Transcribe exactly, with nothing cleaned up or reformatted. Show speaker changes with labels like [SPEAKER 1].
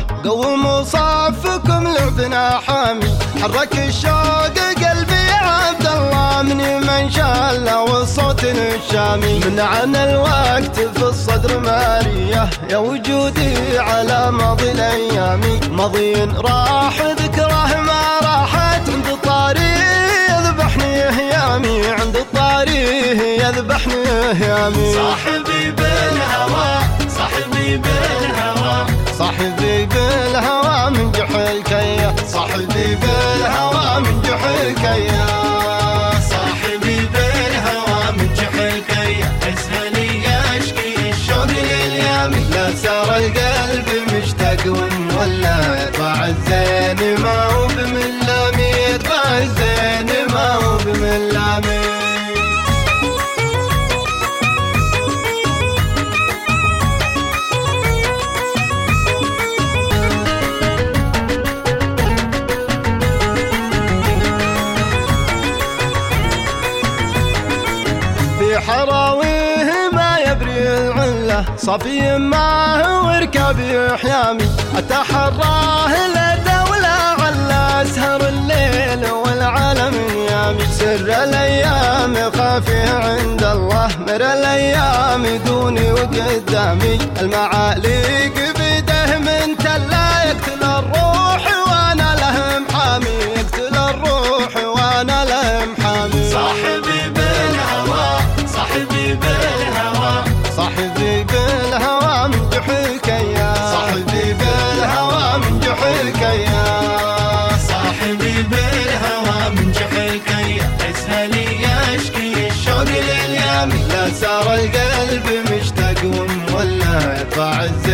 [SPEAKER 1] قوموا صفكم لعبنا حامي، حرك الشوق قلبي عبد الله من من شاله والصوت الشامي. من عنا الوقت في الصدر ماريه يا وجودي على ماضي الايام، ماضي راح ذكره ما راحت، عند الطاري يذبحني هيامي، عند الطاري يذبحني هيامي.
[SPEAKER 2] صاحبي بالهوى صاحبي بالهوى
[SPEAKER 1] صاحبي بالهوى من جحل كيا، صاحبي بالهوى من جحل كيا،
[SPEAKER 2] صاحبي بالهوى من جحل كيا، اسهلي يشكي الشوق لليامي.
[SPEAKER 1] لا سار القلب مشتاق ومولع، يطبع الزين ما هو بملامي، يطبع الزين ما هو بملامي. حراويه ما يبري العله، صفي معه وركبي حيامي، اتحراه للدولة على اسهر الليل والعالم يامي. سر الايام خافي عند الله، مر الايام دوني وقدامي، المعاليق بيده من تلا، يقتل الروح وانا له محامي، يقتل الروح وانا له محامي.
[SPEAKER 2] صاحبي بالهوى صاحبي بالهوى
[SPEAKER 1] صاحبي بالهوى من جحل كيا، صاحبي بالهوى من جحل كيا،
[SPEAKER 2] صاحبي بالهوى من جحل كيا، اسهلي يشكي الشوق لليامي.
[SPEAKER 1] لا سار القلب مشتاق ومولع، يطبع الزين